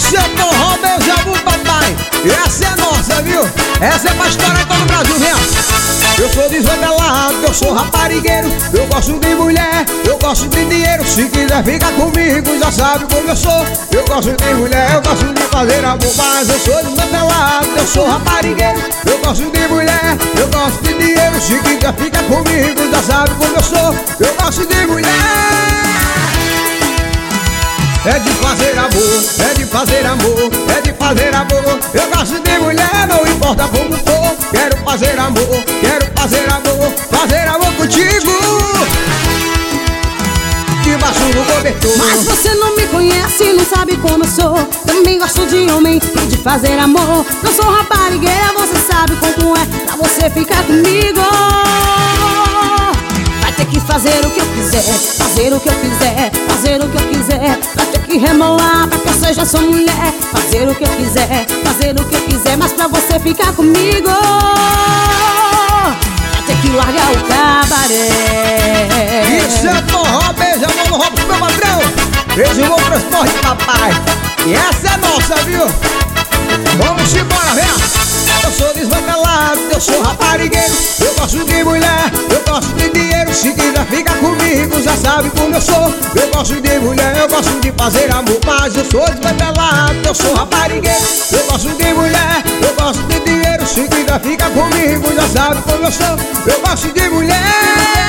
Isso é forró, meus amor, papai. E essa é nossa, viu? Essa é pra estourar em todo o Brasil, vem. Eu sou desmantelado, eu sou raparigueiro. Eu gosto de mulher, eu gosto de dinheiro. Se quiser ficar comigo, já sabe como eu sou. Eu gosto de mulher, eu gosto de fazer amor. Mas eu sou desmantelado, eu sou raparigueiro. Eu gosto de mulher, eu gosto de dinheiro. Se quiser ficar comigo, já sabe como eu sou. Eu gosto de mulher. É de fazer amor, é de fazer amor, é de fazer amor. Eu gosto de mulher, não importa como for. Quero fazer amor, quero fazer amor contigo. Debaixo do cobertor. Mas você não me conhece, não sabe como eu sou. Também gosto de homem e de fazer amor. Não sou raparigueira, você sabe como é. Pra você ficar comigo vai ter que fazer o que eu quiser, fazer o que eu quiser, fazer o que eu quiser. Vai ter que remolar pra que eu seja sua mulher. Fazer o que eu quiser, fazer o que eu quiser. Mas pra você ficar comigo vai ter que largar o cabaré. Isso é forró, beija, amor, no roubo pro meu patrão. Beijo, amor, pro esporte, papai. E essa é nossa, viu? Vamos embora, vem. Eu sou desmantelado, eu sou raparigueiro. Eu gosto de mulher, eu gosto de dinheiro. Se quiser ficar comigo, já sabe como eu sou. Eu gosto de mulher, eu gosto de fazer amor. Mas eu sou desmantelado, eu sou raparigueiro. Eu gosto de mulher, eu gosto de dinheiro. Se quiser ficar comigo, já sabe como eu sou. Eu gosto de mulher.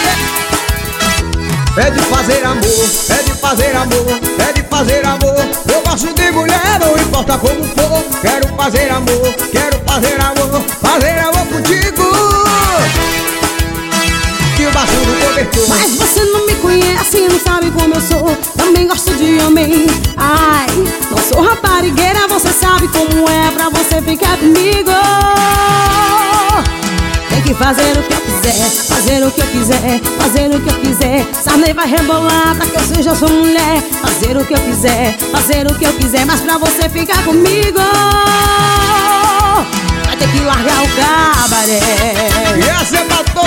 É de fazer amor, é de fazer amor, é de fazer amor. Eu gosto de mulher, não importa como for. Quero fazer amor fazer amor contigo. Debaixo do cobertor. Mas você não me conhece, não sabe como eu sou. Também gosto de homem. Ai, não sou raparigueira, você sabe como é. Pra você ficar comigo tem que fazer o que eu quiser, fazer o que eu quiser, fazer o que eu quiser. Sarney vai rebolar pra que eu seja sua mulher. Fazer o que eu quiser, fazer o que eu quiser. Mas pra você ficar comigo vai ter que largar o cabaré. E essa é pra